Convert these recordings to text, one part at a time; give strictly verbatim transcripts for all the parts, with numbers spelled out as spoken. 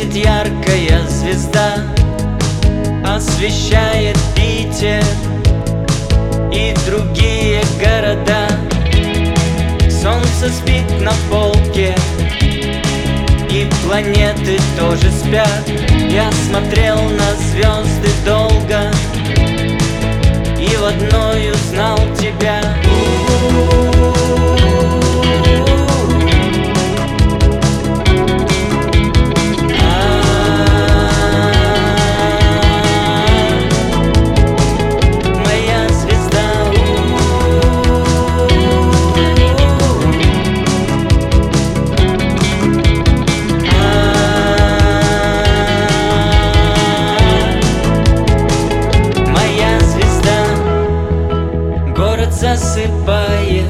Светит яркая звезда, освещает Питер и другие города. Солнце спит на полке, и планеты тоже спят. Я смотрел на звезды долго и в одной узнал тебя. Засыпает,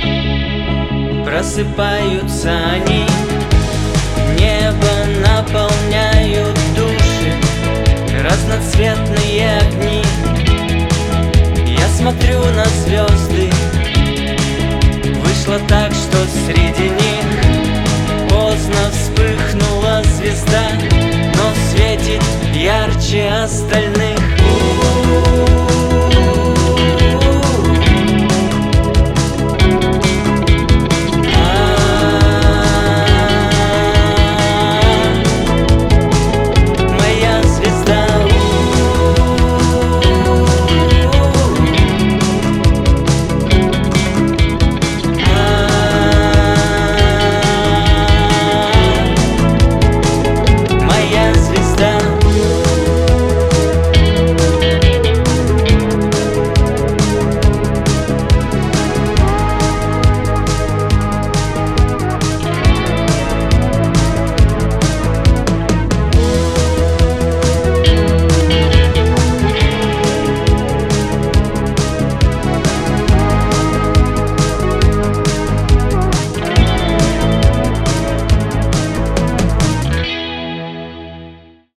просыпаются они, небо наполняют души разноцветные огни. Я смотрю на звезды, вышло так, что среди них поздно вспыхнула звезда, но светит ярче остальных.